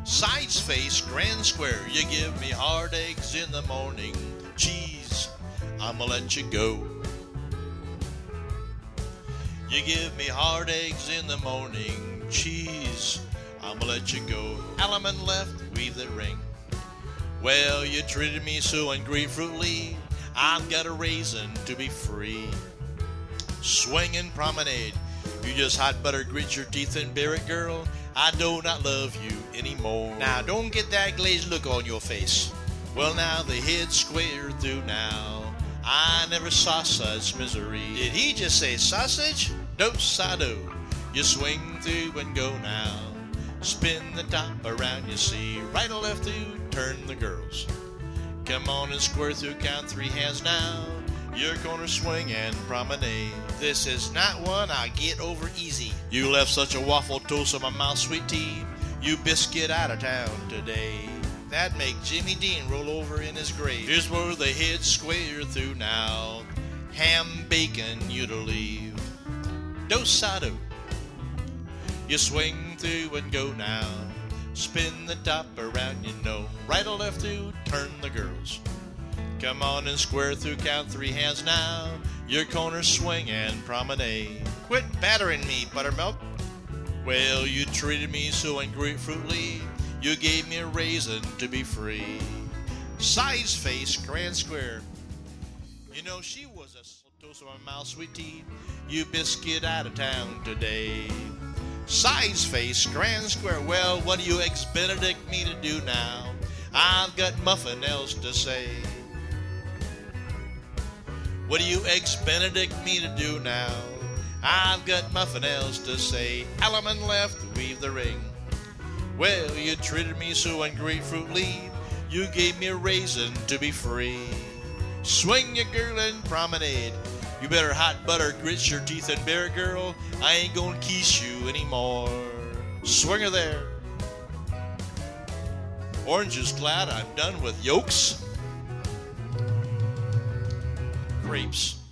Sides face, grand square, you give me hard eggs in the morning. Cheese, I'ma let you go. You give me hard eggs in the morning. Cheese, I'ma let you go. Element left, weave the ring. Well, you treated me so ungratefully. I've got a reason to be free. Swinging promenade, you just hot butter grit your teeth and bear it, girl. I do not love you anymore. Now, don't get that glazed look on your face. Well, now the head's square through now. I never saw such misery. Did he just say sausage? Do-sa-do. You swing through and go now. Spin the top around, you see. Right or left through, turn the girls. Come on and square through, count 3 hands now. Your corner swing and promenade. This is not one I get over easy. You left such a waffle toast on my mouth, sweet tea. You biscuit out of town today. That make Jimmy Dean roll over in his grave. Here's where the head's square through now. Ham bacon you to leave. Do-sa-do. You swing through and go now. Spin the top around, you know. Right or left through, turn the girls. Come on and square through, count 3 hands now. Your corner swing and promenade. Quit battering me, buttermilk. Well, you treated me so ungratefully. You gave me a reason to be free. Size face, grand square. You know she was a toast of my mouth, sweet tea. You biscuit out of town today. Size face, grand square. Well, what do you ex-Benedict me to do now? I've got muffin else to say. What do you ex-Benedict me to do now? I've got muffin else to say. Element left, weave the ring. Well, you treated me so ungratefully. You gave me a reason to be free. Swing your girl and promenade. You better hot butter grits your teeth and bear it, girl. I ain't gonna kiss you anymore. Swing her there. Orange is glad I'm done with yolks. Grapes.